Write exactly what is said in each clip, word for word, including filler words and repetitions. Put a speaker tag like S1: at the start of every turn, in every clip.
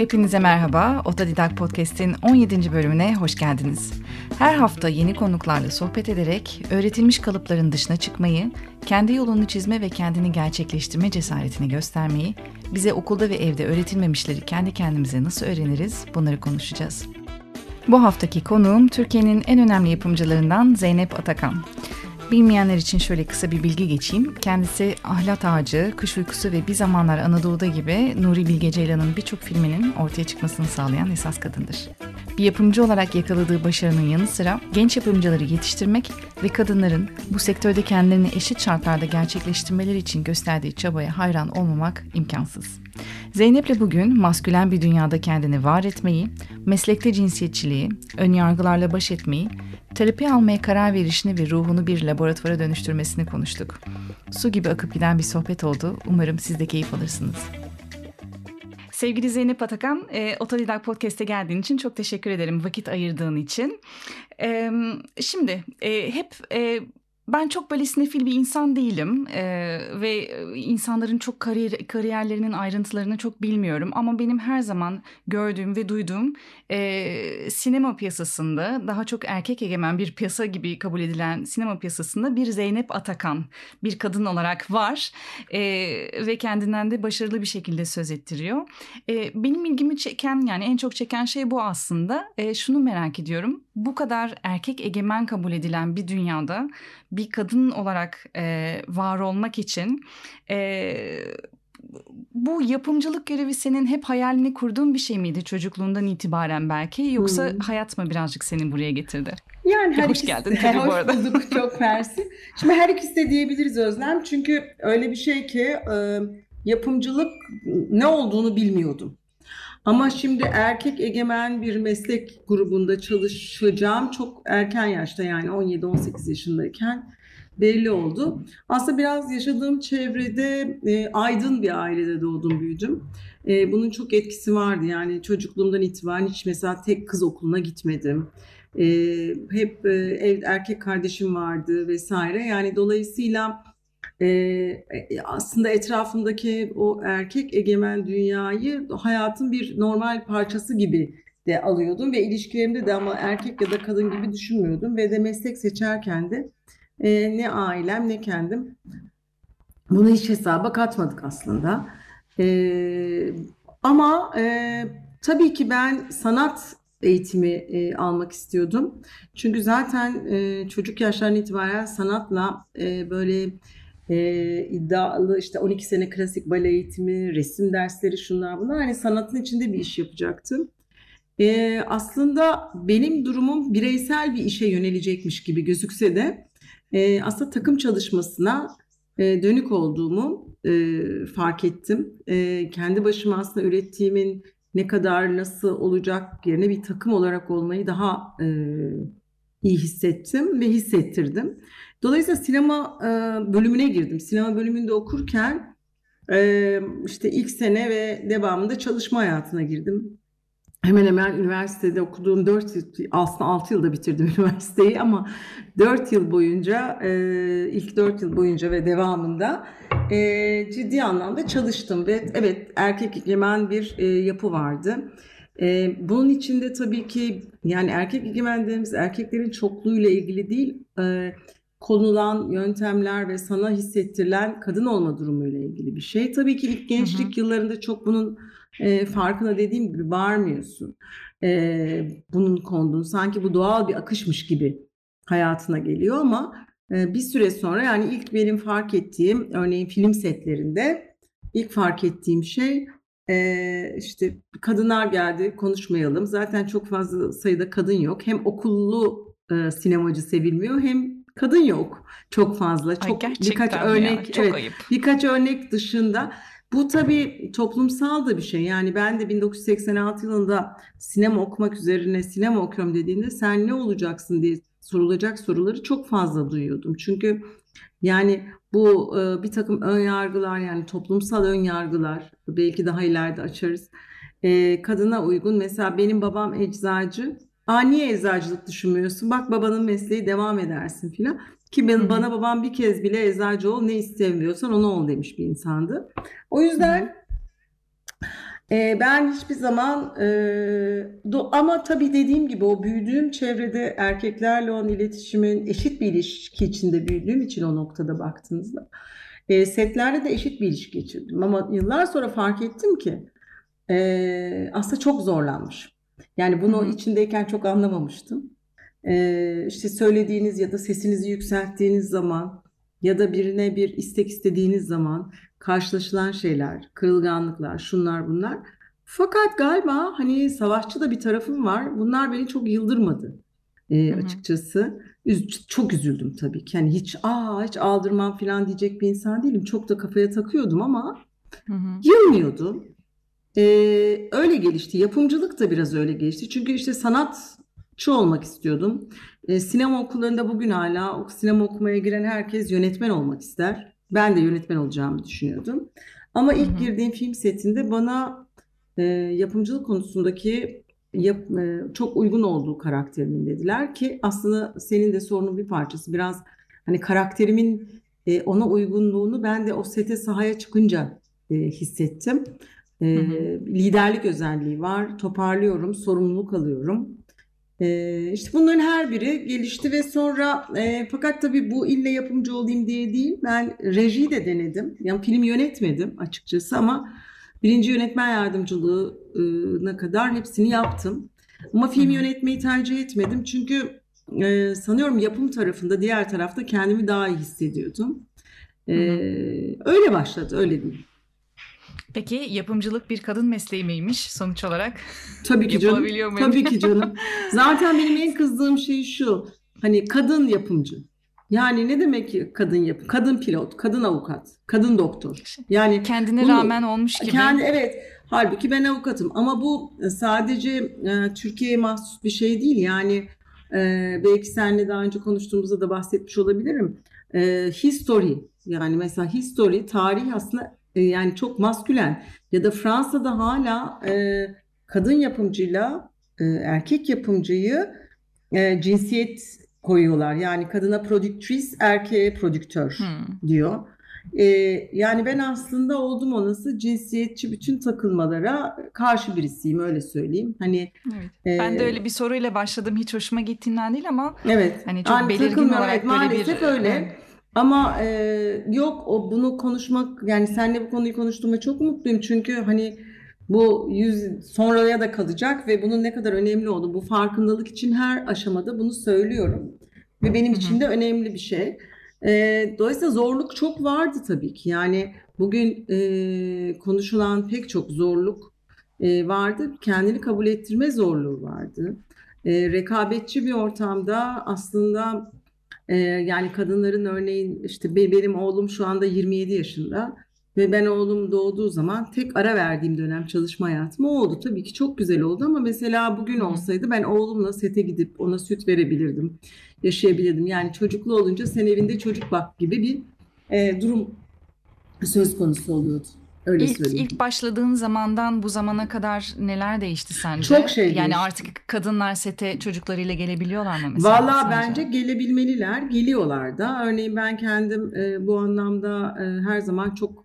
S1: Hepinize merhaba, Otodidak Podcast'in on yedinci bölümüne hoş geldiniz. Her hafta yeni konuklarla sohbet ederek öğretilmiş kalıpların dışına çıkmayı, kendi yolunu çizme ve kendini gerçekleştirme cesaretini göstermeyi, bize okulda ve evde öğretilmemişleri kendi kendimize nasıl öğreniriz, bunları konuşacağız. Bu haftaki konuğum Türkiye'nin en önemli yapımcılarından Zeynep Atakan. Bilmeyenler için şöyle kısa bir bilgi geçeyim. Kendisi Ahlat Ağacı, Kış Uykusu ve Bir Zamanlar Anadolu'da gibi Nuri Bilge Ceylan'ın birçok filminin ortaya çıkmasını sağlayan esas kadındır. Bir yapımcı olarak yakaladığı başarının yanı sıra genç yapımcıları yetiştirmek ve kadınların bu sektörde kendilerini eşit şartlarda gerçekleştirmeleri için gösterdiği çabaya hayran olmamak imkansız. Zeynep'le bugün maskülen bir dünyada kendini var etmeyi, meslekte cinsiyetçiliği, önyargılarla baş etmeyi, terapi almaya karar verişini ve ruhunu bir laboratuvara dönüştürmesini konuştuk. Su gibi akıp giden bir sohbet oldu. Umarım siz de keyif alırsınız. Sevgili Zeynep Atakan, e, Otodidak Podcast'e geldiğin için çok teşekkür ederim. Vakit ayırdığın için. E, şimdi e, hep... E, Ben çok böyle sinefil bir insan değilim ee, ve insanların çok kariyer, kariyerlerinin ayrıntılarını çok bilmiyorum. Ama benim her zaman gördüğüm ve duyduğum e, sinema piyasasında, daha çok erkek egemen bir piyasa gibi kabul edilen sinema piyasasında bir Zeynep Atakan, bir kadın olarak var e, ve kendinden de başarılı bir şekilde söz ettiriyor. E, benim ilgimi çeken, yani en çok çeken şey bu aslında. E, şunu merak ediyorum, bu kadar erkek egemen kabul edilen bir dünyada bir kadın olarak e, var olmak için e, bu yapımcılık görevi senin hep hayalini kurduğun bir şey miydi çocukluğundan itibaren belki, yoksa hmm. hayat mı birazcık seni buraya getirdi?
S2: Yani her
S1: hoş
S2: ikisi,
S1: geldin tabii
S2: hoş
S1: bu arada.
S2: Hoş bulduk, çok mersi. Şimdi her ikisi de diyebiliriz Özlem, çünkü öyle bir şey ki e, yapımcılık ne olduğunu bilmiyordum. Ama şimdi erkek egemen bir meslek grubunda çalışacağım çok erken yaşta, yani on yedi on sekiz yaşındayken belli oldu. Aslında biraz yaşadığım çevrede e, aydın bir ailede doğdum, büyüdüm. E, bunun çok etkisi vardı. Yani çocukluğumdan itibaren hiç mesela tek kız okuluna gitmedim. E, hep e, ev, erkek kardeşim vardı vesaire. Yani dolayısıyla Ee, aslında etrafımdaki o erkek egemen dünyayı hayatın bir normal parçası gibi de alıyordum ve ilişkilerimde de ama erkek ya da kadın gibi düşünmüyordum ve de meslek seçerken de e, ne ailem ne kendim bunu hiç hesaba katmadık aslında. E, ama e, tabii ki ben sanat eğitimi e, almak istiyordum. Çünkü zaten e, çocuk yaşlarından itibaren sanatla e, böyle e, iddialı, işte on iki sene klasik bale eğitimi, resim dersleri, şunlar bunlar, hani sanatın içinde bir iş yapacaktım. E, aslında benim durumum bireysel bir işe yönelecekmiş gibi gözükse de e, aslında takım çalışmasına e, dönük olduğumu e, fark ettim. E, kendi başıma aslında ürettiğimin ne kadar nasıl olacak yerine bir takım olarak olmayı daha e, iyi hissettim ve hissettirdim. Dolayısıyla sinema e, bölümüne girdim. Sinema bölümünde okurken e, işte ilk sene ve devamında çalışma hayatına girdim. Hemen hemen üniversitede okuduğum dört yıl, aslında altı yılda bitirdim üniversiteyi ama dört yıl boyunca, e, ilk dört yıl boyunca ve devamında e, ciddi anlamda çalıştım ve evet, erkek egemen bir e, yapı vardı. E, bunun içinde tabii ki yani erkek egemen dediğimiz erkeklerin çokluğuyla ilgili değil, e, konulan yöntemler ve sana hissettirilen kadın olma durumuyla ilgili bir şey. Tabii ki ilk gençlik hı hı. yıllarında çok bunun e, farkına, dediğim gibi, varmıyorsun. E, bunun konduğunu, sanki bu doğal bir akışmış gibi hayatına geliyor ama e, bir süre sonra, yani ilk benim fark ettiğim, örneğin film setlerinde ilk fark ettiğim şey e, işte kadınlar geldi, konuşmayalım. Zaten çok fazla sayıda kadın yok. Hem okullu e, sinemacı sevilmiyor, hem kadın yok çok fazla. Çok
S1: Ay,
S2: birkaç örnek,
S1: ya, çok
S2: evet,
S1: ayıp.
S2: birkaç örnek dışında. Bu tabii toplumsal da bir şey. Yani ben de bin dokuz yüz seksen altı yılında sinema okumak üzerine sinema okuyorum dediğinde sen ne olacaksın diye sorulacak soruları çok fazla duyuyordum. Çünkü yani bu e, bir takım ön yargılar, yani toplumsal ön yargılar, belki daha ileride açarız. E, kadına uygun, mesela benim babam eczacı. Aa, niye eczacılık düşünmüyorsun? Bak, babanın mesleği, devam edersin filan. Ki ben, bana babam bir kez bile eczacı ol, ne istemiyorsan onu ol demiş bir insandı. O yüzden E, ben hiçbir zaman e, do- ama tabii dediğim gibi o büyüdüğüm çevrede erkeklerle olan iletişimin eşit bir ilişki içinde büyüdüğüm için o noktada baktığınızda e, setlerle de eşit bir ilişki geçirdim. Ama yıllar sonra fark ettim ki e, aslında çok zorlanmış. Yani
S1: Hı
S2: bunu
S1: hı.
S2: içindeyken çok anlamamıştım. E, işte söylediğiniz ya da sesinizi yükselttiğiniz zaman ya da birine bir istek istediğiniz zaman karşılaşılan şeyler, kırılganlıklar, şunlar bunlar. Fakat galiba hani savaşçı da bir tarafım var. Bunlar beni çok yıldırmadı e,
S1: Hı hı.
S2: açıkçası. Üz- çok üzüldüm tabii ki. Hani hiç aa hiç aldırmam falan diyecek bir insan değilim. Çok da kafaya takıyordum ama
S1: Hı hı.
S2: yılmıyordum. E, öyle gelişti. Yapımcılık da biraz öyle gelişti. Çünkü işte sanatçı olmak istiyordum. E, sinema okullarında bugün hala o sinema okumaya giren herkes yönetmen olmak ister. Ben de yönetmen olacağımı düşünüyordum. Ama
S1: Hı
S2: ilk
S1: hı.
S2: girdiğim film setinde bana e, yapımcılık konusundaki yap- e, çok uygun olduğu karakterimin dediler ki aslında senin de sorunun bir parçası. Biraz hani karakterimin e, ona uygunluğunu ben de o sete sahaya çıkınca e, hissettim. E,
S1: Hı hı.
S2: liderlik özelliği var. Toparlıyorum, sorumluluk alıyorum. E, işte bunların her biri gelişti ve sonra e, fakat tabii bu ille yapımcı olayım diye değil. Ben rejiyi de denedim. Yani film yönetmedim açıkçası ama birinci yönetmen yardımcılığına kadar hepsini yaptım. Ama
S1: Hı
S2: film
S1: hı.
S2: yönetmeyi tercih etmedim çünkü e, sanıyorum yapım tarafında, diğer tarafta kendimi daha iyi hissediyordum. E,
S1: Hı hı.
S2: öyle başladı, öyle değil.
S1: Peki yapımcılık bir kadın mesleği miymiş sonuç olarak?
S2: Tabii ki canım.
S1: Yapılabiliyor muymuş?
S2: Tabii ki canım. Zaten benim en kızdığım şey şu. Hani kadın yapımcı. Yani ne demek ki kadın yapım? Kadın pilot, kadın avukat, kadın doktor. Yani
S1: Kendine rağmen
S2: bunu
S1: olmuş gibi.
S2: kendi evet halbuki ben avukatım ama bu sadece e, Türkiye'ye mahsus bir şey değil. Yani e, belki seninle daha önce konuştuğumuzda da bahsetmiş olabilirim. E, history yani mesela history tarih aslında e, yani çok maskülen ya da Fransa'da hala e, kadın yapımcıyla e, erkek yapımcıyı e, cinsiyet koyuyorlar. Yani kadına prodüktris, erkeğe prodüktör
S1: Hmm.
S2: diyor. E, yani ben aslında oldum olası cinsiyetçi bütün takılmalara karşı birisiyim öyle söyleyeyim. Hani
S1: Evet. Ben de
S2: e,
S1: öyle bir soruyla başladım. Hiç hoşuma gittiğinden değil ama
S2: evet,
S1: hani çok
S2: yani
S1: belirgin
S2: takılmıyorum. Evet,
S1: olarak böyle bir
S2: maalesef
S1: evet.
S2: öyle. Ama e, yok o bunu konuşmak yani seninle bu konuyu konuştuğuma çok mutluyum. Çünkü hani bu yüz sonraya da kalacak ve bunun ne kadar önemli olduğu bu farkındalık için her aşamada bunu söylüyorum. Ve benim
S1: Hı hı.
S2: için de önemli bir şey. E, dolayısıyla zorluk çok vardı tabii ki. Yani bugün e, konuşulan pek çok zorluk e, vardı. Kendini kabul ettirme zorluğu vardı. E, rekabetçi bir ortamda aslında e, yani kadınların örneğin işte be- benim oğlum şu anda yirmi yedi yaşında ve ben oğlum doğduğu zaman tek ara verdiğim dönem çalışma hayatım o oldu. Tabii ki çok güzel oldu ama mesela bugün
S1: Hı hı.
S2: olsaydı ben oğlumla sete gidip ona süt verebilirdim, yaşayabilirdim. Yani çocuklu olunca sen evinde çocuk bak gibi bir e, durum söz konusu oluyordu. Öyle
S1: İlk
S2: söyleyeyim.
S1: ilk başladığın zamandan bu zamana kadar neler değişti
S2: Çok
S1: sence?
S2: şey
S1: Yani
S2: değişti.
S1: artık kadınlar sete çocuklarıyla gelebiliyorlar mı mesela
S2: Valla
S1: sence?
S2: bence gelebilmeliler, geliyorlar da. Örneğin ben kendim e, bu anlamda e, her zaman çok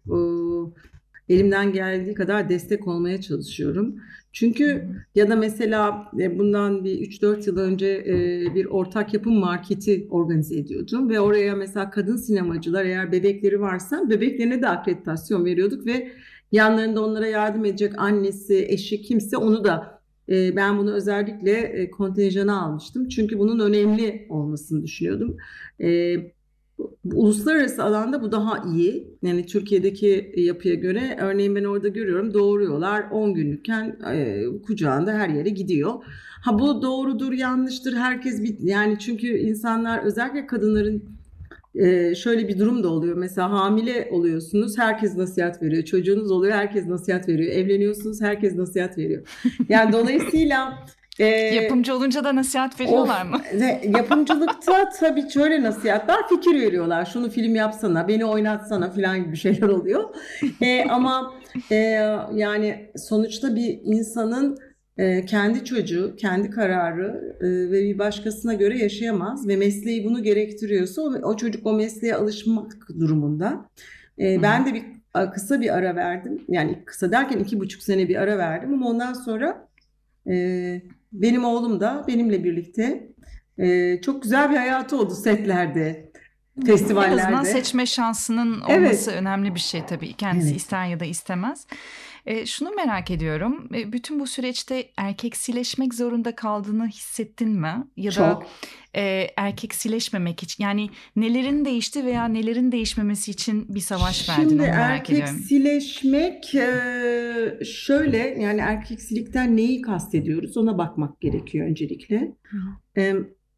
S2: e, elimden geldiği kadar destek olmaya çalışıyorum.
S1: Hı
S2: Çünkü
S1: hı.
S2: ya da mesela e, bundan bir üç dört yıl önce e, bir ortak yapım marketi organize ediyordum ve oraya mesela kadın sinemacılar eğer bebekleri varsa bebeklerine de akreditasyon veriyorduk ve yanlarında onlara yardım edecek annesi, eşi kimse onu da e, ben bunu özellikle e, kontenjana almıştım. Çünkü bunun önemli olmasını düşünüyordum. E, uluslararası alanda bu daha iyi. Yani Türkiye'deki yapıya göre örneğin ben orada görüyorum doğuruyorlar on günlükken e, kucağında her yere gidiyor. Ha bu doğrudur yanlıştır herkes bir yani çünkü insanlar özellikle kadınların ee, şöyle bir durum da oluyor. Mesela hamile oluyorsunuz, herkes nasihat veriyor. Çocuğunuz oluyor, herkes nasihat veriyor. Evleniyorsunuz, herkes nasihat veriyor. Yani dolayısıyla e,
S1: Yapımcı olunca da nasihat veriyorlar
S2: of
S1: mı?
S2: ne- yapımcılıkta tabii şöyle nasihatler, fikir veriyorlar. Şunu film yapsana, beni oynatsana falan gibi şeyler oluyor. E, ama e, yani sonuçta bir insanın e, kendi çocuğu, kendi kararı e, ve bir başkasına göre yaşayamaz ve mesleği bunu gerektiriyorsa o, o çocuk o mesleğe alışmak durumunda.
S1: Hı
S2: E,
S1: hı.
S2: ben de bir kısa bir ara verdim. Yani kısa derken iki buçuk sene bir ara verdim ama ondan sonra e, benim oğlum da benimle birlikte e, çok güzel bir hayatı oldu setlerde,
S1: En azından
S2: festivallerde.
S1: seçme şansının olması
S2: Evet,
S1: önemli bir şey tabii. Kendisi
S2: evet,
S1: ister ya da istemez. E, şunu merak ediyorum. E, bütün bu süreçte erkeksileşmek zorunda kaldığını hissettin mi? Ya da
S2: çok.
S1: e, erkeksileşmemek için, yani nelerin değişti veya nelerin değişmemesi için bir savaş verdin,
S2: Şimdi
S1: onu merak ediyorum.
S2: erkeksileşmek e, şöyle, yani erkeksilikten neyi kastediyoruz ona bakmak gerekiyor öncelikle.
S1: Hı
S2: E,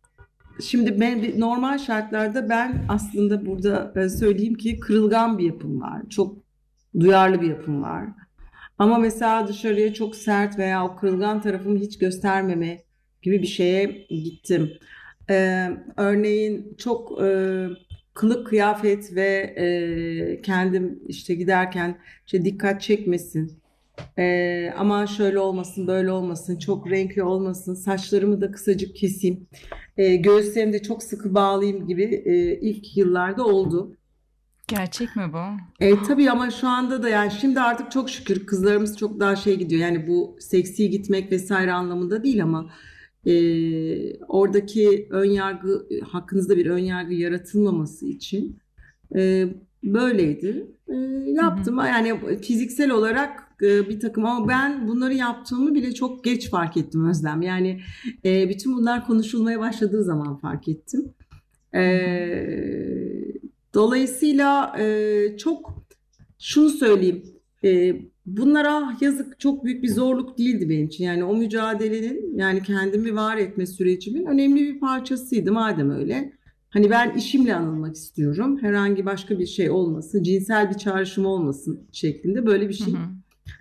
S2: Şimdi ben bir- normal şartlarda ben aslında burada e, söyleyeyim ki kırılgan bir yapım var. Çok duyarlı bir yapım var. Ama mesela dışarıya çok sert veya o kırılgan tarafımı hiç göstermeme gibi bir şeye gittim. Ee, örneğin çok e, kılık kıyafet ve e, kendim işte giderken işte dikkat çekmesin. Ee, aman şöyle olmasın, böyle olmasın, çok renkli olmasın, saçlarımı da kısacık keseyim, ee, göğüslerimi de çok sıkı bağlayayım gibi e, ilk yıllarda oldu.
S1: Gerçek mi bu?
S2: E, tabii ama şu anda da yani şimdi artık çok şükür kızlarımız çok daha şey gidiyor. Yani bu seksi gitmek vesaire anlamında değil ama e, oradaki ön yargı hakkınızda bir ön yargı yaratılmaması için e, böyleydi. E,
S1: Hı hı.
S2: yaptım yani fiziksel olarak e, bir takım ama ben bunları yaptığımı bile çok geç fark ettim Özlem. Yani e, bütün bunlar konuşulmaya başladığı zaman fark ettim.
S1: Hı hı.
S2: Ee, dolayısıyla e, çok şunu söyleyeyim. E, bunlara yazık çok büyük bir zorluk değildi benim için. Yani o mücadelenin yani kendimi var etme sürecimin önemli bir parçasıydı madem öyle. Hani ben işimle anılmak istiyorum. Herhangi başka bir şey olmasın, cinsel bir çağrışım olmasın şeklinde böyle bir
S1: Hı
S2: şey.
S1: hı.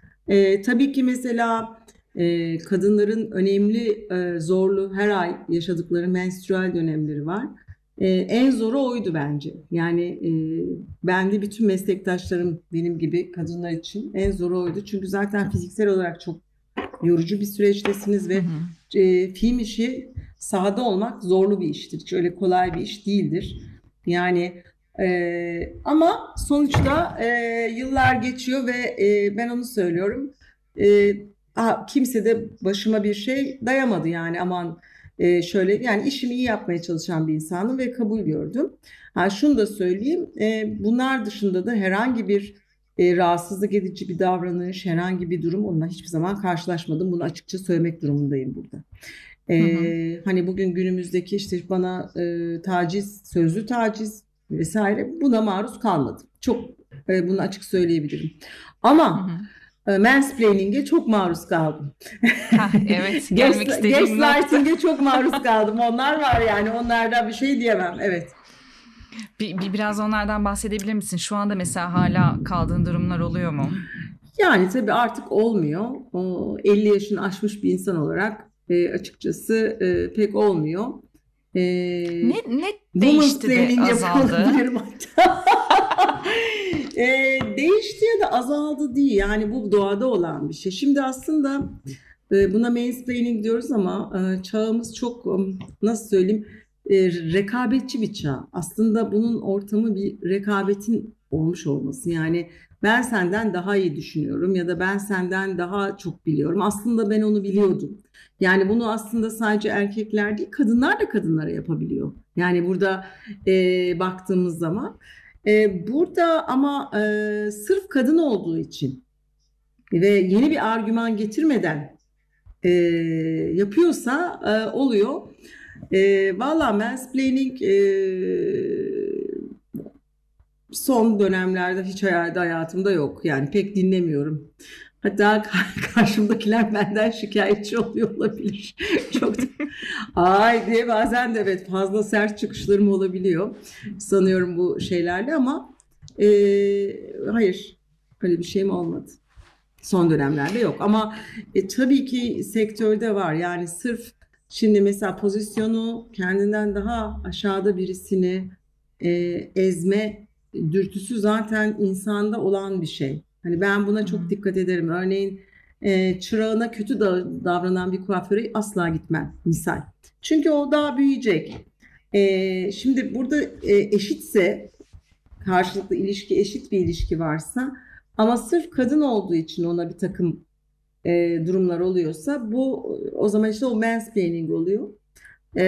S2: E, tabii ki mesela e, kadınların önemli, e, zorlu her ay yaşadıkları menstrüel dönemleri var. E, en zoru oydu bence. Yani e, ben de bütün meslektaşlarım benim gibi kadınlar için en zoru oydu. Çünkü zaten fiziksel olarak çok yorucu bir süreçtesiniz
S1: Hı
S2: ve
S1: hı.
S2: e, film işi sahada olmak zorlu bir iştir. Hiç öyle kolay bir iş değildir. Yani e, ama sonuçta e, yıllar geçiyor ve e, ben onu söylüyorum. E, ha, kimse de başıma bir şey dayamadı yani aman e, şöyle yani işimi iyi yapmaya çalışan bir insanım ve kabul gördüm. Ha, şunu da söyleyeyim. E, bunlar dışında da herhangi bir e, rahatsızlık edici bir davranış, herhangi bir durum onunla hiçbir zaman karşılaşmadım. Bunu açıkça söylemek durumundayım burada.
S1: Hı hı.
S2: E, hani bugün günümüzdeki işte bana e, taciz, sözlü taciz vesaire buna maruz kalmadım. Çok e, bunu açık söyleyebilirim.
S1: Hı
S2: Ama
S1: hı.
S2: e, mansplaining'e çok maruz kaldım.
S1: Hah, evet, gelmek
S2: Gas-
S1: istediğim nokta.
S2: Gaslighting'e çok maruz kaldım. Onlar var yani onlardan bir şey diyemem. Evet.
S1: Bir, bir biraz onlardan bahsedebilir misin? Şu anda mesela hala kaldığın durumlar oluyor mu?
S2: Yani tabii artık olmuyor. O elli yaşını aşmış bir insan olarak e, açıkçası e, pek olmuyor. E,
S1: Ne ne
S2: women's
S1: değişti de
S2: planning
S1: azaldı?
S2: yapabilirim hatta. E, değişti ya da azaldı değil. Yani bu doğada olan bir şey. Şimdi aslında e, buna mansplaining diyoruz ama e, çağımız çok um, nasıl söyleyeyim e, rekabetçi bir çağ. Aslında bunun ortamı bir rekabetin olmuş olması. Yani ben senden daha iyi düşünüyorum ya da ben senden daha çok biliyorum. Aslında ben onu biliyordum. Yani bunu aslında sadece erkekler değil, kadınlar da kadınlara yapabiliyor. Yani burada e, baktığımız zaman. E, burada ama e, sırf kadın olduğu için ve yeni bir argüman getirmeden e, yapıyorsa e, oluyor. E, valla mansplaining e, son dönemlerde hiç hayalde hayatımda yok. Yani pek dinlemiyorum. Hatta karşımdakiler benden şikayetçi oluyor olabilir. Çok da, ay diye bazen de evet fazla sert çıkışlarım olabiliyor. Sanıyorum bu şeylerle ama e, hayır öyle bir şeyim olmadı. Son dönemlerde yok ama e, tabii ki sektörde var. Yani sırf şimdi mesela pozisyonu kendinden daha aşağıda birisini e, ezme dürtüsü zaten insanda olan bir şey. Hani ben buna
S1: Hı hı.
S2: çok dikkat ederim. Örneğin e, çırağına kötü da, davranan bir kuaföre asla gitmem misal. Çünkü o daha büyüyecek. E, şimdi burada e, eşitse karşılıklı ilişki, eşit bir ilişki varsa ama sırf kadın olduğu için ona bir takım e, durumlar oluyorsa bu o zaman işte o mansplaining oluyor. E,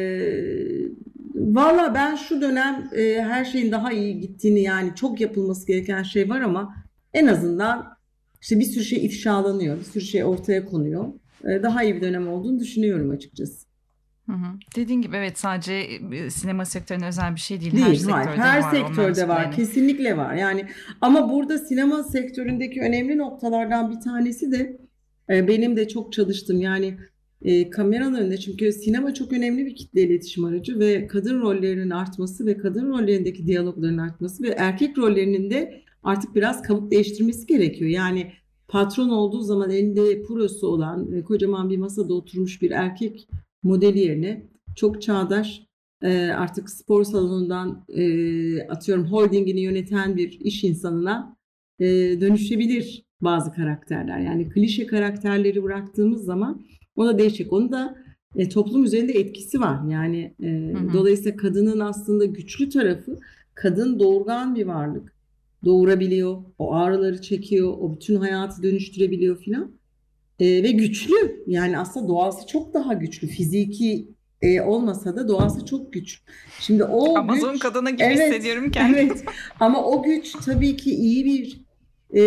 S2: Valla ben şu dönem e, her şeyin daha iyi gittiğini, yani çok yapılması gereken şey var ama en azından işte bir sürü şey ifşalanıyor, bir sürü şey ortaya konuyor. E, daha iyi bir dönem olduğunu düşünüyorum açıkçası.
S1: Hı hı. Dediğin gibi evet, sadece e, sinema sektörüne özel bir şey değil. Her
S2: Değil, hayır.
S1: sektörde
S2: Her
S1: var o
S2: sektörde var,
S1: mansplaining.
S2: kesinlikle var. Yani ama burada sinema sektöründeki önemli noktalardan bir tanesi de e, benim de çok çalıştım. Yani e, kameranın önünde, çünkü sinema çok önemli bir kitle iletişim aracı ve kadın rollerinin artması ve kadın rollerindeki diyalogların artması ve erkek rollerinin de artık biraz kabuk değiştirmesi gerekiyor. Yani patron olduğu zaman elinde purosu olan e, kocaman bir masada oturmuş bir erkek modeli yerine çok çağdaş, e, artık spor salonundan e, atıyorum holdingini yöneten bir iş insanına e, dönüşebilir bazı karakterler. Yani klişe karakterleri bıraktığımız zaman o da değişecek. Onun da e, toplum üzerinde etkisi var. Yani e,
S1: Hı hı.
S2: dolayısıyla kadının aslında güçlü tarafı, kadın doğurgan bir varlık. Doğurabiliyor, o ağrıları çekiyor, o bütün hayatı dönüştürebiliyor filan. E, ve güçlü. Yani aslında doğası çok daha güçlü. Fiziki e, olmasa da doğası çok güçlü. Şimdi o
S1: Amazon
S2: güç,
S1: kadını gibi
S2: evet,
S1: hissediyorum kendimi.
S2: evet. Ama o güç tabii ki iyi bir e,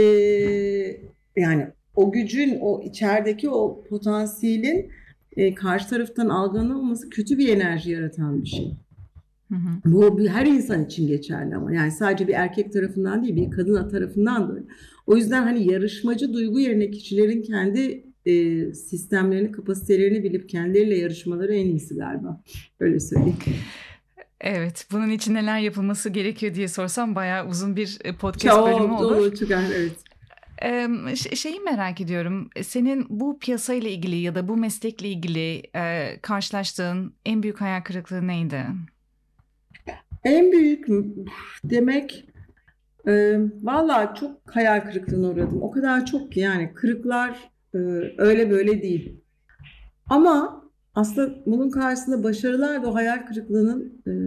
S2: yani o gücün, o içerideki o potansiyelin e, karşı taraftan algılanamaması kötü bir enerji yaratan bir şey.
S1: Hı hı.
S2: Bu bir- her insan için geçerli ama yani sadece bir erkek tarafından değil, bir kadın tarafından da öyle. O yüzden hani yarışmacı duygu yerine kişilerin kendi e, sistemlerini, kapasitelerini bilip kendileriyle yarışmaları en iyisi galiba. Öyle söyleyeyim.
S1: Evet, bunun için neler yapılması gerekiyor diye sorsam bayağı uzun bir e, podcast bölümü
S2: Çok
S1: olur.
S2: dolu çıkar, evet.
S1: Em, ş- Şeyi merak ediyorum. Senin bu piyasayla ilgili ya da bu meslekle ilgili e, karşılaştığın en büyük hayal kırıklığı neydi?
S2: En büyük demek, e, valla çok hayal kırıklığına uğradım. O kadar çok ki yani kırıklar e, öyle böyle değil. Ama aslında bunun karşısında başarılar da o hayal kırıklığının e,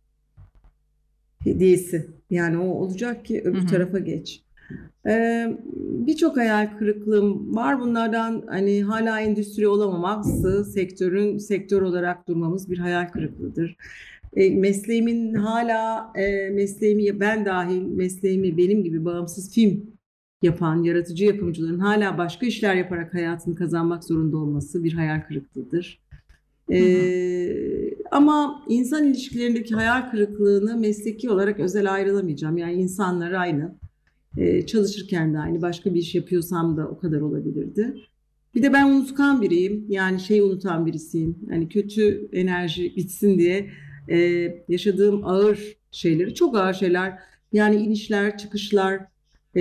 S2: hediyesi. Yani o olacak ki
S1: Hı
S2: öbür
S1: hı.
S2: tarafa geç. Ee, Birçok hayal kırıklığım var. Bunlardan hani hala endüstri olamaması, sektörün sektör olarak durmamız bir hayal kırıklığıdır. E, mesleğimin hala e, mesleğimi, ben dahil mesleğimi benim gibi bağımsız film yapan yaratıcı yapımcıların hala başka işler yaparak hayatını kazanmak zorunda olması bir hayal kırıklığıdır.
S1: Hı hı.
S2: Ee, ama insan ilişkilerindeki hayal kırıklığını mesleki olarak özel ayrılamayacağım. Yani insanlar aynı. Ee, çalışırken de aynı. Başka bir iş yapıyorsam da o kadar olabilirdi. Bir de ben unutkan biriyim. Yani şeyi unutan birisiyim. Yani kötü enerji bitsin diye e, yaşadığım ağır şeyleri, çok ağır şeyler. Yani inişler, çıkışlar, e,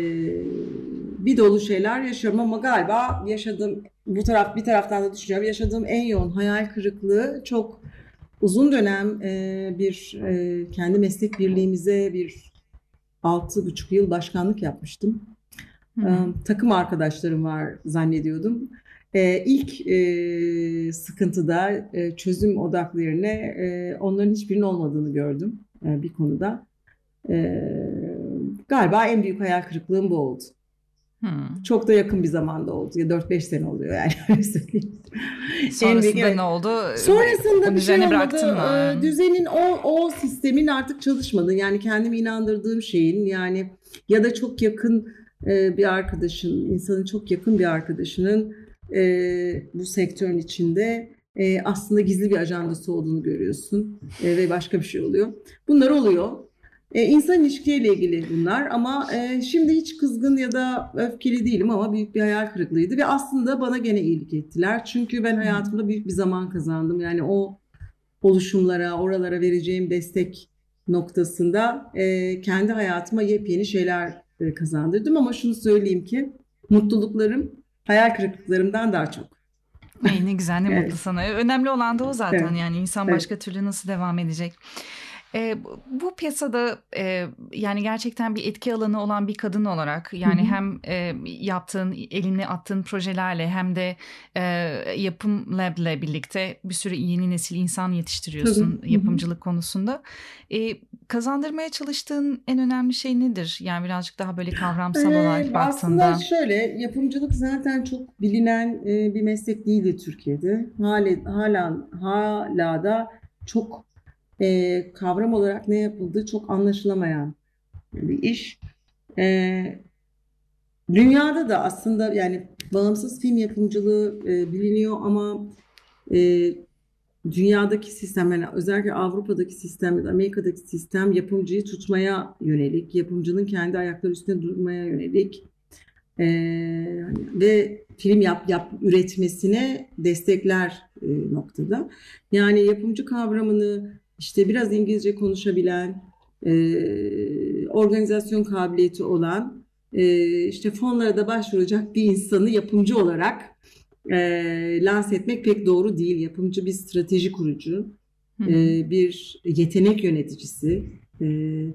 S2: bir dolu şeyler yaşıyorum ama galiba yaşadığım, bu taraf bir taraftan da düşünüyorum, yaşadığım en yoğun hayal kırıklığı çok uzun dönem e, bir e, kendi meslek birliğimize bir altı buçuk yıl başkanlık yapmıştım.
S1: Hı
S2: E,
S1: hı.
S2: takım arkadaşlarım var zannediyordum. E, ilk e, sıkıntıda e, çözüm odaklı yerine e, onların hiçbirinin olmadığını gördüm e, bir konuda. E, Galiba en büyük hayal kırıklığım bu oldu.
S1: Hı.
S2: Çok da yakın bir zamanda oldu. Ya dört beş sene oluyor yani. Öyle söyleyeyim. En büyük,
S1: Sonrasında
S2: evet.
S1: ne oldu?
S2: Sonrasında
S1: Bunun
S2: bir şey
S1: üzerine
S2: olmadı.
S1: bıraktın mı?
S2: Ee, Düzenin o o sistemin artık çalışmadı. Yani kendimi inandırdığım şeyin, yani ya da çok yakın e, bir arkadaşın, insanın çok yakın bir arkadaşının e, bu sektörün içinde e, aslında gizli bir ajandası olduğunu görüyorsun e, ve başka bir şey oluyor. Bunlar oluyor. E, insan ilişkileriyle ilgili bunlar ama e, şimdi hiç kızgın ya da öfkeli değilim ama büyük bir hayal kırıklığıydı ve aslında bana gene iyilik ettiler. Çünkü ben
S1: Hı hı.
S2: hayatımda büyük bir zaman kazandım. Yani o oluşumlara, oralara vereceğim destek noktasında e, kendi hayatıma yepyeni şeyler e, kazandırdım ama şunu söyleyeyim ki mutluluklarım hayal kırıklıklarımdan daha çok.
S1: Ay, ne güzel, ne mutlu
S2: Evet,
S1: sana. Önemli olan da o zaten,
S2: evet,
S1: yani insan
S2: evet.
S1: başka türlü nasıl devam edecek? E, bu bu piyasada e, yani gerçekten bir etki alanı olan bir kadın olarak
S2: Hı
S1: yani
S2: hı.
S1: hem e, yaptığın, eline attığın projelerle hem de e, Yapım Lab'le birlikte bir sürü yeni nesil insan
S2: Tabii.
S1: yetiştiriyorsun
S2: Hı hı.
S1: yapımcılık konusunda. E, Kazandırmaya çalıştığın en önemli şey nedir? Yani birazcık daha böyle kavramsal
S2: Ee,
S1: olarak
S2: aslında
S1: baktığında.
S2: şöyle, yapımcılık zaten çok bilinen e, bir meslek değildi Türkiye'de. Hala, hala, hala da çok e, kavram olarak ne yapıldığı çok anlaşılamayan bir iş. Ee, Dünyada da aslında yani bağımsız film yapımcılığı e, biliniyor ama e, dünyadaki sistem, yani özellikle Avrupa'daki sistem ya da Amerika'daki sistem yapımcıyı tutmaya yönelik, yapımcının kendi ayakları üstünde durmaya yönelik e, hani ve film yap, yap üretmesine destekler e, noktada. Yani yapımcı kavramını işte biraz İngilizce konuşabilen, e, organizasyon kabiliyeti olan, e, işte fonlara da başvuracak bir insanı yapımcı olarak e, lanse etmek pek doğru değil. Yapımcı bir strateji kurucu,
S1: Hı
S2: e,
S1: hı.
S2: bir yetenek yöneticisi e,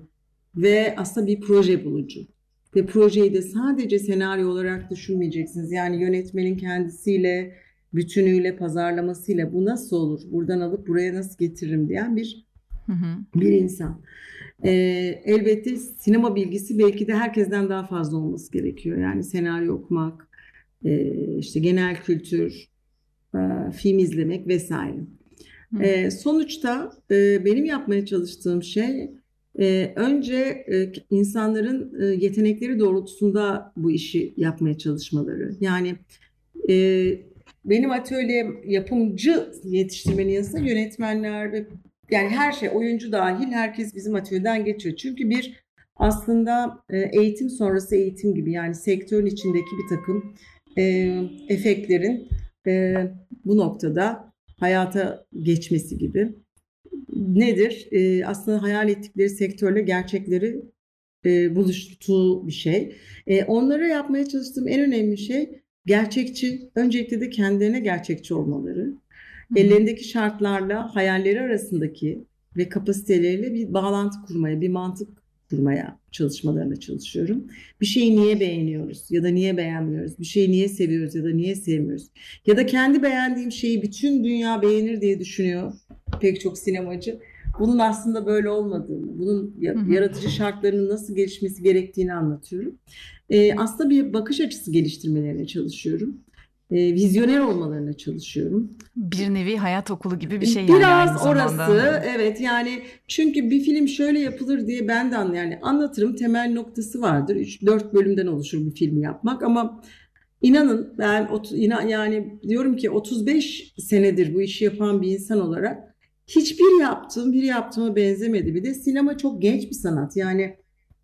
S2: ve aslında bir proje bulucu. Ve projeyi de sadece senaryo olarak düşünmeyeceksiniz. Yani yönetmenin kendisiyle, bütünüyle, pazarlamasıyla bu nasıl olur, buradan alıp buraya nasıl getiririm diyen bir
S1: Hı hı.
S2: bir insan. Ee, elbette sinema bilgisi belki de herkesten daha fazla olması gerekiyor. Yani senaryo okumak, e, işte genel kültür, e, film izlemek vesaire.
S1: Hı hı.
S2: E, sonuçta e, benim yapmaya çalıştığım şey e, önce e, insanların e, yetenekleri doğrultusunda bu işi yapmaya çalışmaları. Yani e, benim atölyem yapımcı yetiştirmenin yanı sıra yönetmenler ve yani her şey, oyuncu dahil herkes bizim atölyeden geçiyor. Çünkü bir aslında e, eğitim sonrası eğitim gibi, yani sektörün içindeki bir takım e, efektlerin e, bu noktada hayata geçmesi gibi. Nedir? E, aslında hayal ettikleri sektörle gerçekleri e, buluştuğu bir şey. E, onlara yapmaya çalıştığım en önemli şey gerçekçi. Öncelikle de kendilerine gerçekçi olmaları.
S1: Hı hı.
S2: Ellerindeki şartlarla hayalleri arasındaki ve kapasiteleriyle bir bağlantı kurmaya, bir mantık kurmaya çalışmalarına çalışıyorum. Bir şeyi niye beğeniyoruz ya da niye beğenmiyoruz? Bir şeyi niye seviyoruz ya da niye sevmiyoruz? Ya da kendi beğendiğim şeyi bütün dünya beğenir diye düşünüyor pek çok sinemacı. Bunun aslında böyle olmadığını, bunun
S1: Hı hı.
S2: yaratıcı şartlarının nasıl gelişmesi gerektiğini anlatıyorum. Ee, aslında bir bakış açısı geliştirmelerine çalışıyorum. Ee, vizyoner olmalarına çalışıyorum.
S1: Bir nevi hayat okulu gibi bir şey yani aynı
S2: Biraz
S1: zamanda.
S2: orası, evet, yani çünkü bir film şöyle yapılır diye ben de anla- yani anlatırım, temel noktası vardır. üç dört bölümden oluşur bir film yapmak ama inanın ben ot- inan, yani diyorum ki otuz beş senedir bu işi yapan bir insan olarak hiçbir yaptığım bir yaptığıma benzemedi. Bir de sinema çok genç bir sanat. Yani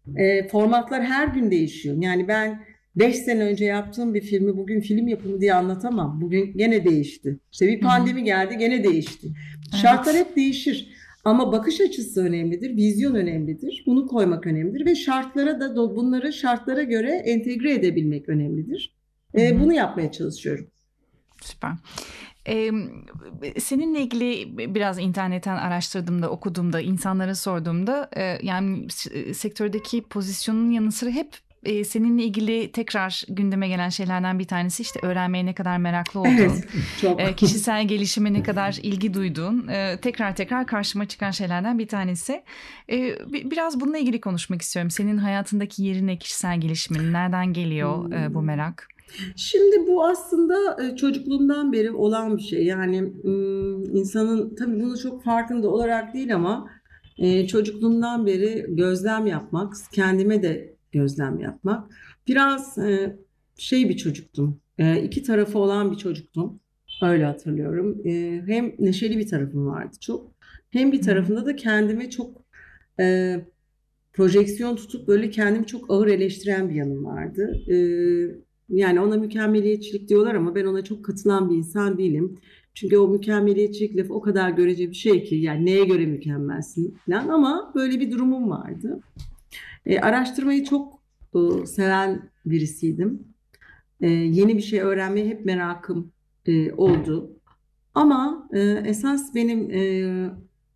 S2: e, formatlar her gün değişiyor. Yani ben beş sene önce yaptığım bir filmi bugün film yapımı diye anlatamam. Bugün gene değişti. İşte bir
S1: Hı hı.
S2: pandemi geldi, gene değişti. Şartlar
S1: Evet.
S2: hep değişir. Ama bakış açısı önemlidir, vizyon önemlidir. Bunu koymak önemlidir ve şartlara da bunları şartlara göre entegre edebilmek önemlidir.
S1: Hı
S2: E,
S1: hı.
S2: bunu yapmaya çalışıyorum.
S1: Süper. Ee, Seninle ilgili biraz internetten araştırdığımda, okuduğumda, insanlara sorduğumda e, yani s- sektördeki pozisyonun yanı sıra hep e, seninle ilgili tekrar gündeme gelen şeylerden bir tanesi işte öğrenmeye ne kadar meraklı olduğun,
S2: Evet,
S1: e,
S2: çok.
S1: kişisel gelişime ne kadar ilgi duyduğun, e, tekrar tekrar karşıma çıkan şeylerden bir tanesi. E, bi- Biraz bununla ilgili konuşmak istiyorum. Senin hayatındaki yerine kişisel gelişimin nereden geliyor e, bu
S2: Hmm.
S1: merak?
S2: Şimdi bu aslında e, çocukluğumdan beri olan bir şey. Yani mm, insanın tabii bunu çok farkında olarak değil ama e, çocukluğumdan beri gözlem yapmak, kendime de gözlem yapmak. Biraz e, şey bir çocuktum. E, iki tarafı olan bir çocuktum. Öyle hatırlıyorum. E, hem neşeli bir tarafım vardı çok. Hem bir
S1: Hı hı.
S2: tarafında da kendime çok e, projeksiyon tutup böyle kendimi çok ağır eleştiren bir yanım vardı. Ee, yani ona mükemmeliyetçilik diyorlar ama ben ona çok katılan bir insan değilim. Çünkü o mükemmeliyetçilik lafı o kadar görece bir şey ki, yani neye göre mükemmelsin falan, ama böyle bir durumum vardı. Ee, araştırmayı çok e, seven birisiydim. Ee, yeni bir şey öğrenmeye hep merakım e, oldu. Ama e, esas benim e,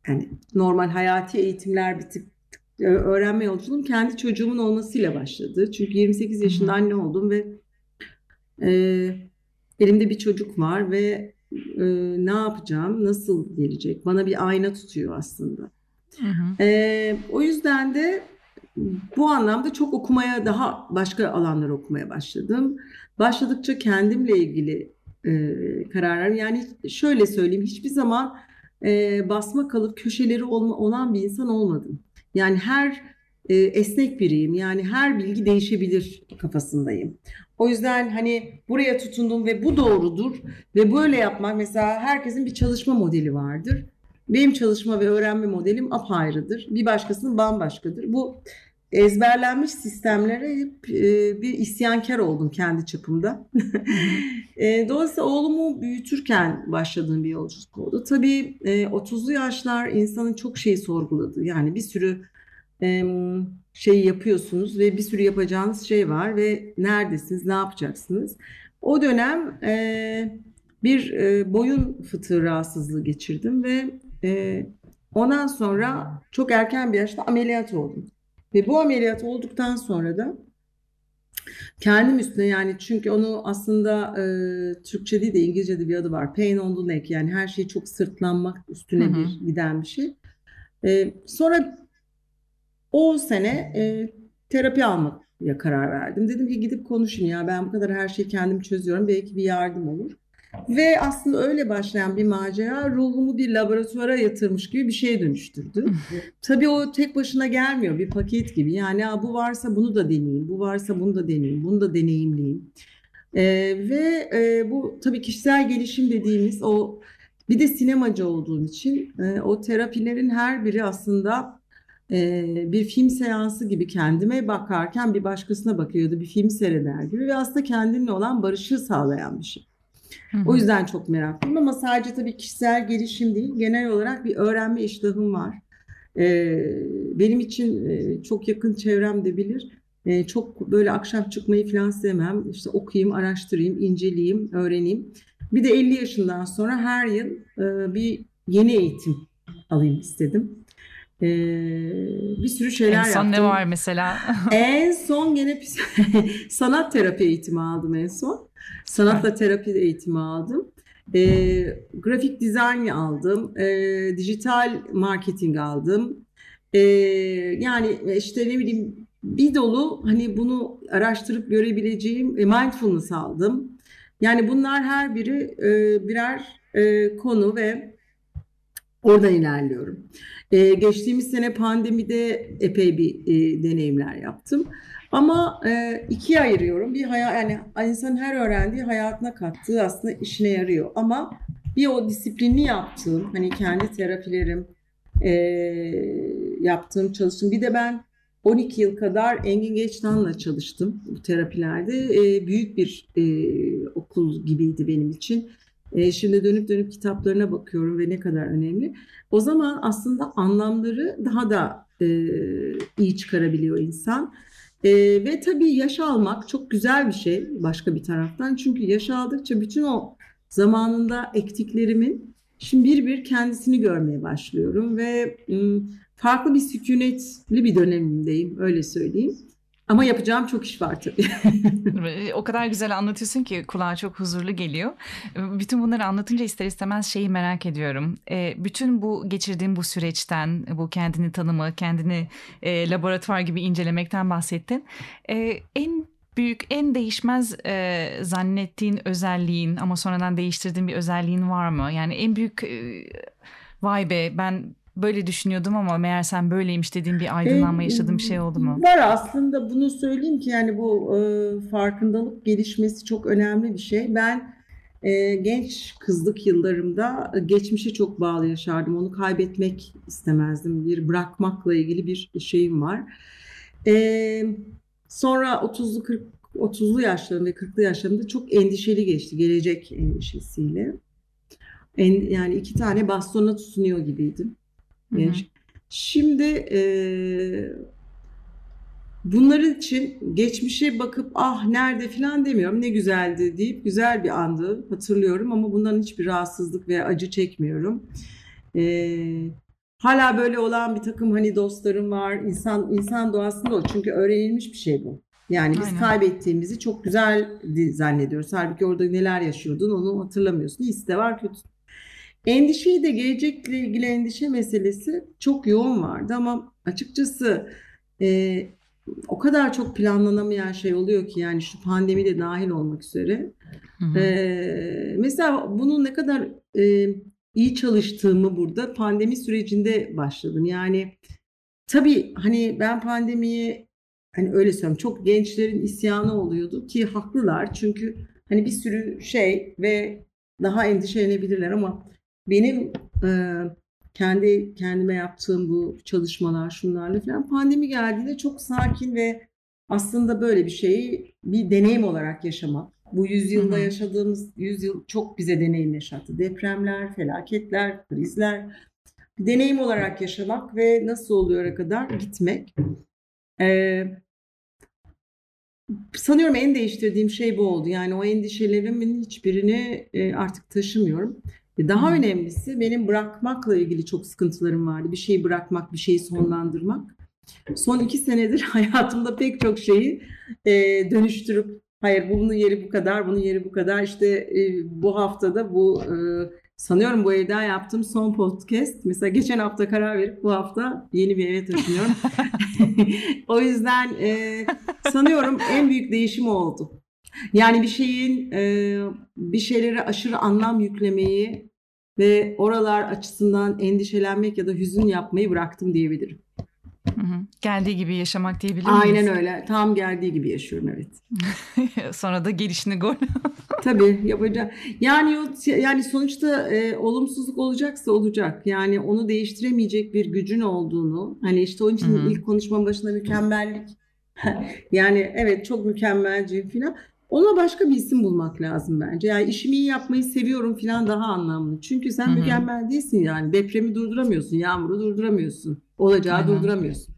S2: yani normal hayati eğitimler bitip e, öğrenme yolculuğum kendi çocuğumun olmasıyla başladı. Çünkü yirmi sekiz
S1: Hı
S2: yaşında
S1: hı.
S2: anne oldum ve e, elimde bir çocuk var ve e, ne yapacağım, nasıl gelecek? Bana bir ayna tutuyor aslında.
S1: Hı hı.
S2: E, o yüzden de bu anlamda çok okumaya, daha başka alanlar okumaya başladım. Başladıkça kendimle ilgili e, kararlar, yani şöyle söyleyeyim, hiçbir zaman e, basma kalıp köşeleri olma, olan bir insan olmadım. Yani her e, esnek biriyim. Yani her bilgi değişebilir kafasındayım. O yüzden hani buraya tutundum ve bu doğrudur ve böyle yapmak, mesela herkesin bir çalışma modeli vardır. Benim çalışma ve öğrenme modelim apayrıdır. Bir başkasının bambaşkadır. Bu ezberlenmiş sistemlere hep e, bir isyankar oldum kendi çapımda.
S1: Hı hı.
S2: E, dolayısıyla oğlumu büyütürken başladığım bir yolculuk oldu. Tabii e, otuzlu yaşlar insanın çok şeyi sorguladığı, yani bir sürü e, şey yapıyorsunuz ve bir sürü yapacağınız şey var ve neredesiniz, ne yapacaksınız? O dönem e, bir e, boyun fıtığı rahatsızlığı geçirdim ve e, ondan sonra çok erken bir yaşta ameliyat oldum. Ve bu ameliyat olduktan sonra da kendim üstüne, yani çünkü onu aslında e, Türkçe değil de İngilizce'de bir adı var. Pain on the neck, yani her şeyi çok sırtlanmak
S1: Hı
S2: üstüne
S1: hı.
S2: bir giden bir şey. E, sonra o sene e, terapi almaya karar verdim. Dedim ki gidip konuşayım, ya ben bu kadar her şeyi kendim çözüyorum, belki bir yardım olur. Ve aslında öyle başlayan bir macera ruhumu bir laboratuvara yatırmış gibi bir şeye dönüştürdü. Tabii o tek başına gelmiyor, bir paket gibi. Yani ya bu varsa bunu da deneyeyim, bu varsa bunu da deneyeyim, bunu da deneyimleyeyim. Ee, ve e, bu tabii kişisel gelişim dediğimiz o, bir de sinemacı olduğum için e, o terapilerin her biri aslında e, bir film seansı gibi, kendime bakarken bir başkasına bakıyordu, bir film seyreder gibi ve aslında kendinle olan barışı sağlayan bir şey.
S1: Hı
S2: O
S1: hı.
S2: yüzden çok meraklıyım, ama sadece tabii kişisel gelişim değil, genel olarak bir öğrenme iştahım var. Ee, benim için e, çok yakın çevrem de bilir. E, çok böyle akşam çıkmayı falan sevmem. İşte okuyayım, araştırayım, inceleyeyim, öğreneyim. Bir de elli yaşından sonra her yıl e, bir yeni eğitim alayım istedim. E, bir sürü
S1: En
S2: şeyler
S1: son ne var
S2: yaptım.
S1: mesela?
S2: En son gene sanat terapi eğitimi aldım en son.
S1: Süper.
S2: Sanatla terapi eğitimi aldım. E, grafik dizayn aldım. E, dijital marketing aldım. E, yani işte ne bileyim, bir dolu hani bunu araştırıp görebileceğim e, mindfulness aldım. Yani bunlar her biri e, birer e, konu ve oradan ilerliyorum. Ee, geçtiğimiz sene pandemide epey bir e, deneyimler yaptım. Ama e, ikiye ayırıyorum. Bir hayat, yani insanın her öğrendiği hayatına kattığı aslında işine yarıyor. Ama bir o disiplinli yaptığım, hani kendi terapilerim, e, yaptığım çalıştım. Bir de ben on iki yıl kadar Engin Geçtan'la çalıştım bu terapilerde. E, büyük bir e, okul gibiydi benim için. E, şimdi dönüp dönüp kitaplarına bakıyorum ve ne kadar önemli. O zaman aslında anlamları daha da e, iyi çıkarabiliyor insan. E, ve tabii yaş almak çok güzel bir şey başka bir taraftan. Çünkü yaş aldıkça bütün o zamanında ektiklerimin şimdi bir bir kendisini görmeye başlıyorum ve m, farklı bir sükunetli bir dönemimdeyim, öyle söyleyeyim. Ama yapacağım çok iş var tabii.
S1: O kadar güzel anlatıyorsun ki kulağa çok huzurlu geliyor. Bütün bunları anlatınca ister istemez şeyi merak ediyorum. E, bütün bu geçirdiğin bu süreçten, bu kendini tanıma, kendini e, laboratuvar gibi incelemekten bahsettin. E, en büyük, en değişmez e, zannettiğin özelliğin ama sonradan değiştirdiğin bir özelliğin var mı? Yani en büyük e, vay be ben böyle düşünüyordum ama meğersem böyleymiş dediğin bir
S2: E,
S1: aydınlanma yaşadığın bir şey oldu mu?
S2: var aslında, bunu söyleyeyim ki yani bu e, farkındalık gelişmesi çok önemli bir şey. Ben e, genç kızlık yıllarımda e, geçmişe çok bağlı yaşardım. Onu kaybetmek istemezdim. Bir bırakmakla ilgili bir şeyim var. E, sonra otuzlu kırk otuzlu yaşlarımda ve kırklı yaşlarımda çok endişeli geçti, gelecek endişesiyle. En, yani iki tane bastona tutunuyor gibiydim.
S1: Hı hı.
S2: Genç. Şimdi eee bunların için geçmişe bakıp ah nerede falan demiyorum, ne güzeldi deyip güzel bir andı hatırlıyorum, ama bundan hiçbir rahatsızlık veya acı çekmiyorum. Ee, hala böyle olan bir takım hani dostlarım var. İnsan insan doğasında o. Çünkü öğrenilmiş bir şey bu. Yani biz
S1: Aynen.
S2: kaybettiğimizi çok güzel zannediyoruz. Halbuki orada neler yaşıyordun onu hatırlamıyorsun. İyisi de var, kötü. Endişeyi de gelecekle ilgili endişe meselesi çok yoğun vardı ama açıkçası e, o kadar çok planlanamayan şey oluyor ki yani şu pandemi de dahil olmak üzere.
S1: Hı hı.
S2: E, mesela bunun ne kadar e, iyi çalıştığımı burada pandemi sürecinde başladım. Yani tabii hani ben pandemiyi hani öyle söyleyeyim çok gençlerin isyanı oluyordu ki haklılar çünkü hani bir sürü şey ve daha endişelenebilirler ama benim e, kendi kendime yaptığım bu çalışmalar şunlarla falan pandemi geldiğinde çok sakin ve aslında böyle bir şeyi bir deneyim olarak yaşamak. Bu
S1: Hı
S2: yüzyılda
S1: hı.
S2: yaşadığımız yüzyıl çok bize deneyim yaşattı. Depremler, felaketler, krizler deneyim olarak yaşamak ve nasıl oluyor'a kadar gitmek. Ee, sanıyorum en değiştirdiğim şey bu oldu. Yani o endişelerimin hiçbirini e, artık taşımıyorum. Ve
S1: Hı
S2: daha
S1: hı.
S2: önemlisi benim bırakmakla ilgili çok sıkıntılarım vardı. Bir şeyi bırakmak, bir şeyi sonlandırmak. Son iki senedir hayatımda pek çok şeyi e, dönüştürüp hayır bunun yeri bu kadar, bunun yeri bu kadar. İşte e, bu haftada bu e, sanıyorum bu evden yaptığım son podcast. Mesela geçen hafta karar verip bu hafta yeni bir eve taşınıyorum. O yüzden e, sanıyorum en büyük değişim o oldu. Yani bir şeyin e, bir şeylere aşırı anlam yüklemeyi ve oralar açısından endişelenmek ya da hüzün yapmayı bıraktım diyebilirim.
S1: Hı hı. Geldiği gibi yaşamak diyebilir
S2: Aynen
S1: miyiz?
S2: öyle. Tam geldiği gibi yaşıyorum, evet.
S1: Sonra da gelişini gol.
S2: Tabii yapacağım. Yani yani sonuçta e, olumsuzluk olacaksa olacak. Yani onu değiştiremeyecek bir gücün olduğunu. Hani işte onun
S1: Hı
S2: için
S1: hı.
S2: ilk konuşmanın başında mükemmellik. Yani evet çok mükemmelciyim falan. Ona başka bir isim bulmak lazım bence. Yani işimi iyi yapmayı seviyorum falan daha anlamlı. Çünkü
S1: Hı
S2: sen
S1: hı.
S2: mükemmel değilsin yani. Depremi durduramıyorsun, yağmuru durduramıyorsun. Olacağı
S1: Aynen.
S2: durduramıyorsun.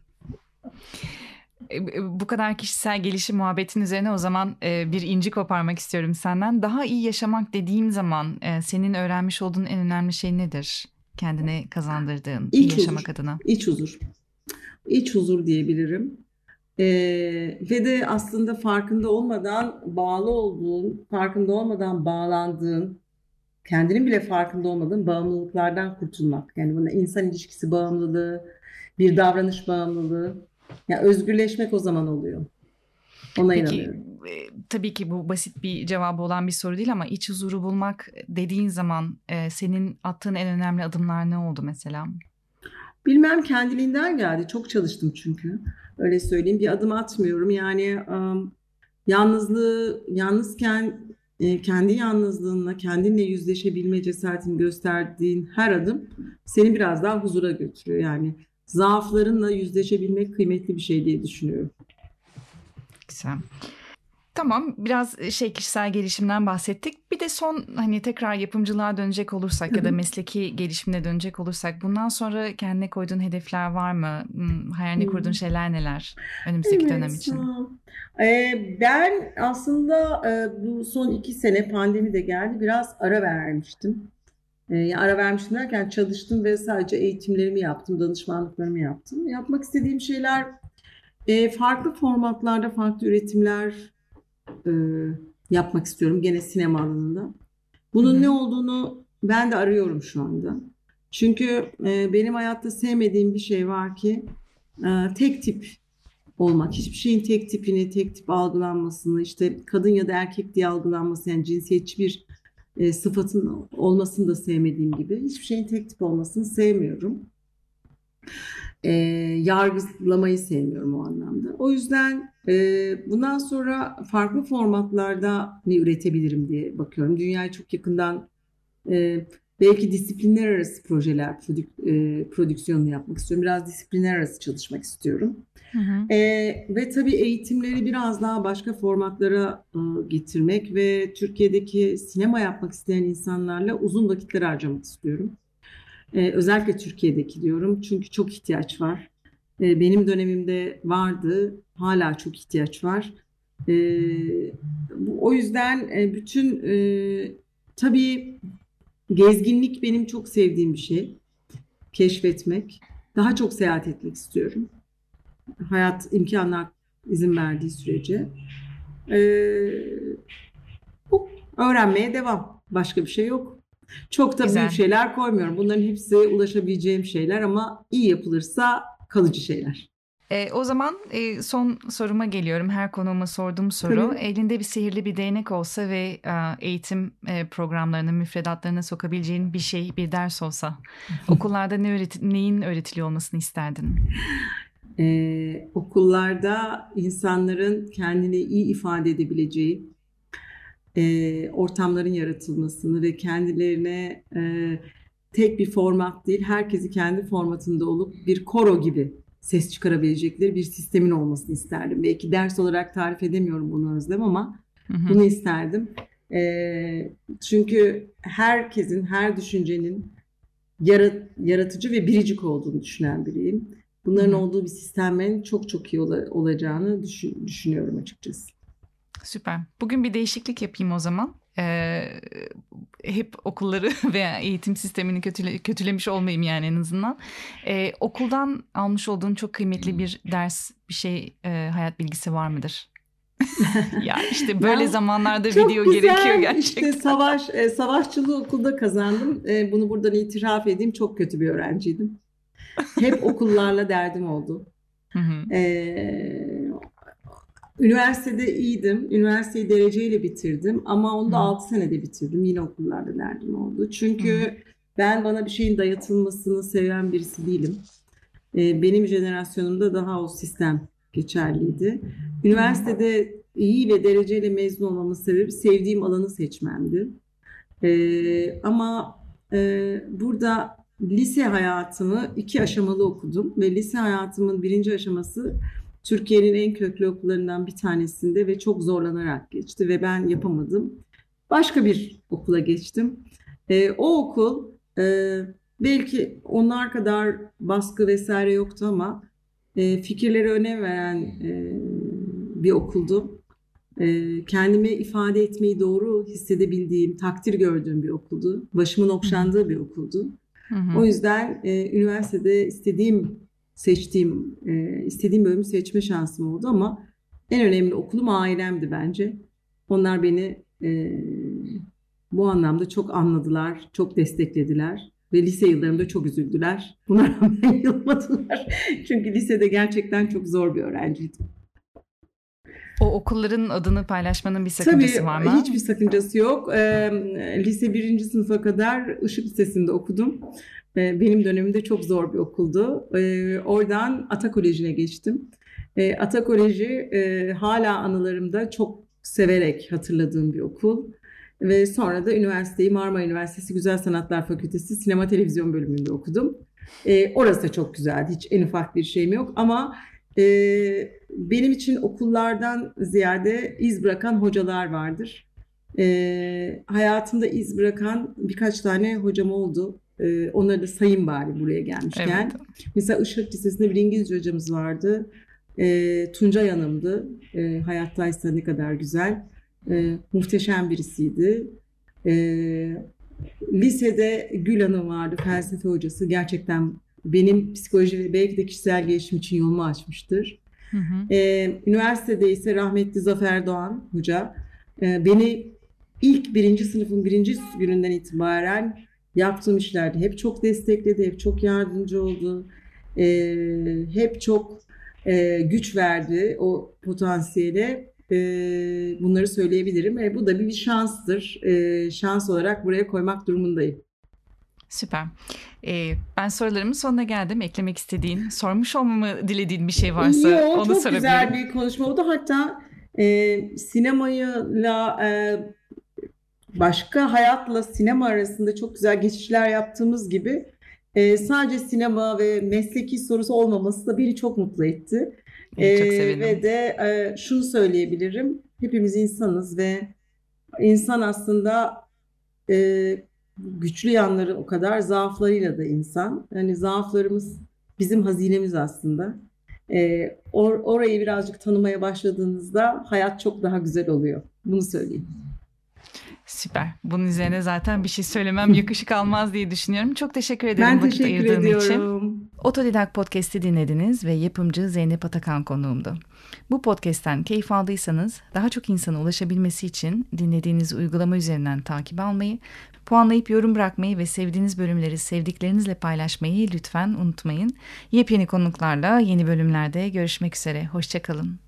S1: E, e, Bu kadar kişisel gelişim muhabbetin üzerine o zaman e, bir inci koparmak istiyorum senden. Daha iyi yaşamak dediğin zaman e, senin öğrenmiş olduğun en önemli şey nedir? Kendine kazandırdığın iyi
S2: İç
S1: yaşamak
S2: huzur.
S1: adına.
S2: İç huzur. İç huzur diyebilirim. Ee, ve de aslında farkında olmadan bağlı olduğun, farkında olmadan bağlandığın, kendinin bile farkında olmadığın bağımlılıklardan kurtulmak. Yani buna insan ilişkisi bağımlılığı, bir davranış bağımlılığı. Ya özgürleşmek o zaman oluyor. Ona
S1: Peki
S2: inanıyorum.
S1: e, tabii ki bu basit bir cevabı olan bir soru değil ama iç huzuru bulmak dediğin zaman e, senin attığın en önemli adımlar ne oldu mesela?
S2: Bilmem kendiliğinden geldi. Çok çalıştım çünkü. Öyle söyleyeyim. Bir adım atmıyorum. Yani ım, yalnızlığı, yalnızken e, kendi yalnızlığınla, kendinle yüzleşebilme cesaretini gösterdiğin her adım seni biraz daha huzura götürüyor. Yani zaaflarınla yüzleşebilmek kıymetli bir şey diye düşünüyorum.
S1: Güzel. Tamam, biraz e, şey kişisel gelişimden bahsettik. Bir de son hani tekrar yapımcılığa dönecek olursak ya da
S2: Tabii.
S1: mesleki gelişimine dönecek olursak bundan sonra kendine koyduğun hedefler var mı? Hmm, hayalini kurduğun
S2: Hmm.
S1: şeyler neler önümüzdeki dönem
S2: Evet.
S1: için?
S2: Ee, ben aslında e, bu son iki sene pandemi de geldi. Biraz ara vermiştim. E, yani ara vermiştim derken çalıştım ve sadece eğitimlerimi yaptım, danışmanlıklarımı yaptım. Yapmak istediğim şeyler e, farklı formatlarda farklı üretimler e, yapmak istiyorum. Gene sinema alanında.
S1: Hı
S2: Bunun ne
S1: hı.
S2: olduğunu ben de arıyorum şu anda. Çünkü e, benim hayatta sevmediğim bir şey var ki e, tek tip olmak. Hiçbir şeyin tek tipini, tek tip algılanmasını, işte kadın ya da erkek diye algılanması, yani cinsiyetçi bir e, sıfatın olmasını da sevmediğim gibi hiçbir şeyin tek tip olmasını sevmiyorum. E, yargılamayı sevmiyorum o anlamda. O yüzden e, bundan sonra farklı formatlarda ne üretebilirim diye bakıyorum. Dünyayı çok yakından e, belki disiplinler arası projeler, prodük, e, prodüksiyonunu yapmak istiyorum. Biraz disiplinler arası çalışmak istiyorum.
S1: Hı hı.
S2: E, ve tabii eğitimleri biraz daha başka formatlara e, getirmek ve Türkiye'deki sinema yapmak isteyen insanlarla uzun vakitler harcamak istiyorum. E, özellikle Türkiye'deki diyorum çünkü çok ihtiyaç var. E, benim dönemimde vardı, hala çok ihtiyaç var. E, bu, o yüzden e, bütün e, tabii gezginlik benim çok sevdiğim bir şey. keşfetmek, daha çok seyahat etmek istiyorum. Hayat imkanlar izin verdiği sürece. Ee, bu öğrenmeye devam. Başka bir şey yok. Çok da
S1: Güzel.
S2: büyük şeyler koymuyorum. Bunların hepsi ulaşabileceğim şeyler ama iyi yapılırsa kalıcı şeyler.
S1: E, o zaman e, son soruma geliyorum. Her konuğuma sorduğum soru.
S2: Tabii.
S1: Elinde bir sihirli bir değnek olsa ve e, eğitim e, programlarına, müfredatlarına sokabileceğin bir şey, bir ders olsa, okullarda ne öğreti, neyin öğretiliyor olmasını isterdin?
S2: Ee, okullarda insanların kendini iyi ifade edebileceği e, ortamların yaratılmasını ve kendilerine e, tek bir format değil, herkesi kendi formatında olup bir koro gibi ses çıkarabilecekleri bir sistemin olmasını isterdim. Belki ders olarak tarif edemiyorum bunu Özlem ama
S1: Hı hı.
S2: bunu isterdim. E, çünkü herkesin, her düşüncenin yarat, yaratıcı ve biricik olduğunu düşünen biriyim. Bunların
S1: Hı hı.
S2: olduğu bir sistemin çok çok iyi ola- olacağını düşün, düşünüyorum açıkçası.
S1: Süper. Bugün bir değişiklik yapayım o zaman. Ee, hep okulları veya eğitim sistemini kötüle, kötülemiş olmayayım yani en azından. Ee, okuldan almış olduğun çok kıymetli bir ders, bir şey, e, hayat bilgisi var mıdır? Ya işte böyle
S2: Ya
S1: zamanlarda
S2: çok
S1: video gerekiyor
S2: güzel. İşte
S1: gerçekten.
S2: savaş e, savaşçılığı okulda kazandım. E, bunu buradan itiraf edeyim. Çok kötü bir öğrenciydim. Hep okullarla derdim oldu.
S1: Hı hı.
S2: E, üniversitede iyiydim. Üniversiteyi dereceyle bitirdim. Ama onu
S1: Hı
S2: da
S1: hı.
S2: altı senede bitirdim. Yine okullarda derdim oldu.
S1: Hı hı.
S2: Çünkü ben bana bir şeyin dayatılmasını seven birisi değilim. E, benim jenerasyonumda daha o sistem geçerliydi.
S1: Hı hı.
S2: Üniversitede iyi ve dereceyle mezun olmamın sebebi sevdiğim alanı seçmemdi. E, ama e, burada lise hayatımı iki aşamalı okudum ve lise hayatımın birinci aşaması Türkiye'nin en köklü okullarından bir tanesinde ve çok zorlanarak geçti ve ben yapamadım. Başka bir okula geçtim. E, o okul e, belki onlar kadar baskı vesaire yoktu ama e, fikirlere önem veren e, bir okuldu. E, kendimi ifade etmeyi doğru hissedebildiğim, takdir gördüğüm bir okuldu. Başımın
S1: Hı hı.
S2: okşandığı bir okuldu.
S1: Hı hı.
S2: O yüzden e, üniversitede istediğim, seçtiğim, e, istediğim bölümü seçme şansım oldu ama en önemli okulum ailemdi bence. Onlar beni e, bu anlamda çok anladılar, çok desteklediler ve lise yıllarımda çok üzüldüler. Buna rağmen yılmadılar. Çünkü lisede gerçekten çok zor bir öğrenciydim.
S1: O okulların adını paylaşmanın bir
S2: Tabii
S1: sakıncası var mı?
S2: hiçbir sakıncası yok. Ee, lise birinci sınıfa kadar Işık Lisesi'nde okudum. Ee, benim dönemimde çok zor bir okuldu. Ee, oradan Ata Koleji'ne geçtim. Ee, Ata Koleji e, hala anılarımda çok severek hatırladığım bir okul. Ve sonra da üniversiteyi Marmara Üniversitesi Güzel Sanatlar Fakültesi Sinema Televizyon bölümünde okudum. Ee, orası da çok güzeldi. Hiç en ufak bir şeyim yok ama e, benim için okullardan ziyade iz bırakan hocalar vardır. E, hayatımda iz bırakan birkaç tane hocam oldu. E, onları da sayayım bari buraya
S1: Evet.
S2: gelmişken. Mesela Işık Lisesi'nde bir İngilizce hocamız vardı. E, Tuncay Hanım'dı. E, hayattaysa ne kadar güzel. E, muhteşem birisiydi. E, lisede Gül Hanım vardı, felsefe hocası. Gerçekten benim psikoloji ve belki de kişisel gelişim için yolumu açmıştır.
S1: Hı hı.
S2: Ee, üniversitede ise rahmetli Zafer Doğan Hoca e, beni ilk birinci sınıfın birinci gününden itibaren yaptığım işlerde hep çok destekledi, hep çok yardımcı oldu, e, hep çok e, güç verdi o potansiyele. E, bunları söyleyebilirim. E, bu da bir, bir şanstır. E, şans olarak buraya koymak durumundayım.
S1: Süper. Ee, ben sorularımın sonuna geldim. Eklemek istediğin, sormuş olmamı dilediğin bir şey varsa
S2: Yo,
S1: onu
S2: çok güzel
S1: sorabilirim.
S2: bir konuşma oldu. Hatta e, sinemayla e, başka hayatla sinema arasında çok güzel geçişler yaptığımız gibi e, sadece sinema ve mesleki sorusu olmaması da beni çok mutlu etti. E,
S1: Ee, çok
S2: ve
S1: sevindim.
S2: de e, şunu söyleyebilirim. Hepimiz insanız ve insan aslında e, güçlü yanları o kadar, zaaflarıyla da insan. Yani zaaflarımız bizim hazinemiz aslında. E, or- orayı birazcık tanımaya başladığınızda hayat çok daha güzel oluyor. Bunu söyleyeyim.
S1: Süper. Süper. Bunun üzerine zaten bir şey söylemem yakışık almaz diye düşünüyorum. Çok teşekkür ederim
S2: Ben
S1: vakit
S2: teşekkür
S1: ayırdığın
S2: ediyorum.
S1: için. Otodidak Podcast'i dinlediniz ve yapımcı Zeynep Atakan konuğumdu. Bu podcast'ten keyif aldıysanız daha çok insana ulaşabilmesi için dinlediğiniz uygulama üzerinden takip almayı, puanlayıp yorum bırakmayı ve sevdiğiniz bölümleri sevdiklerinizle paylaşmayı lütfen unutmayın. Yepyeni konuklarla yeni bölümlerde görüşmek üzere. Hoşça kalın.